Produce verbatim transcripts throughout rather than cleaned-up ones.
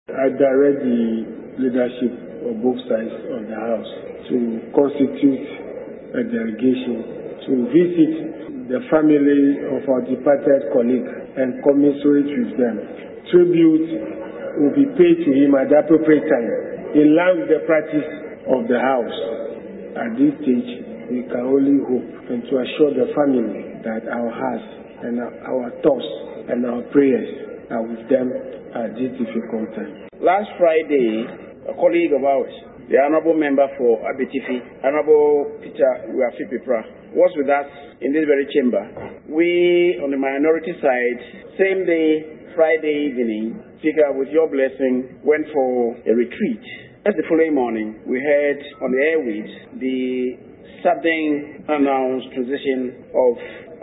I direct the leadership of both sides of the House to constitute a delegation to visit the family of our departed colleague and commiserate with them. Tribute will be paid to him at the appropriate time, in line with the practice of the House. At this stage, we can only hope and to assure the family that our hearts and our thoughts and our prayers are with them at this difficult time. Last Friday, a colleague of ours, the Honorable Member for Abetifi, Honorable Peter Uafi-Pipra, was with us in this very chamber. We, on the minority side, same day, Friday evening, Speaker, with your blessing, went for a retreat. As the following morning, we heard on the airwaves the sudden announced transition of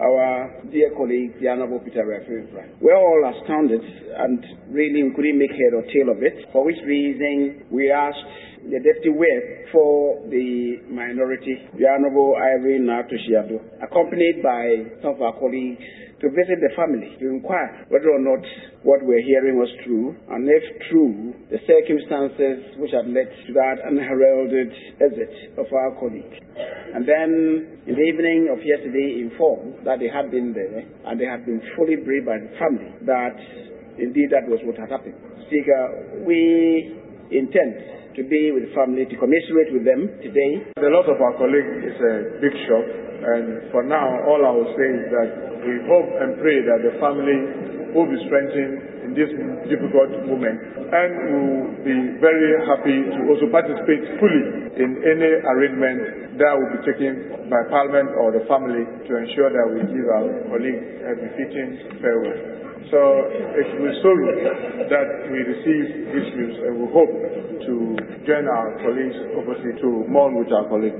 our dear colleague, the Honorable Peter Uafi-Pipra. We're all astounded and really we couldn't make head or tail of it, for which reason we asked the Deputy Whip for the minority, the Honorable Irene Nato-Shiado, accompanied by some of our colleagues, to visit the family, to inquire whether or not what we're hearing was true, and if true, the circumstances which had led to that unheralded exit of our colleague. And then, in the evening of yesterday, informed that they had been there, and they had been fully briefed by the family that indeed that was what had happened. Speaker, we intend to be with the family, to commiserate with them today. The loss of our colleague is a big shock, and for now, all I will say is that we hope and pray that the family will be strengthened in this difficult moment, and will be very happy to also participate fully in any arrangement that will be taken by Parliament or the family to ensure that we give our colleague a befitting farewell. So it will be sorrow that we receive this news, and we hope to join our colleagues, obviously, to mourn with our colleagues.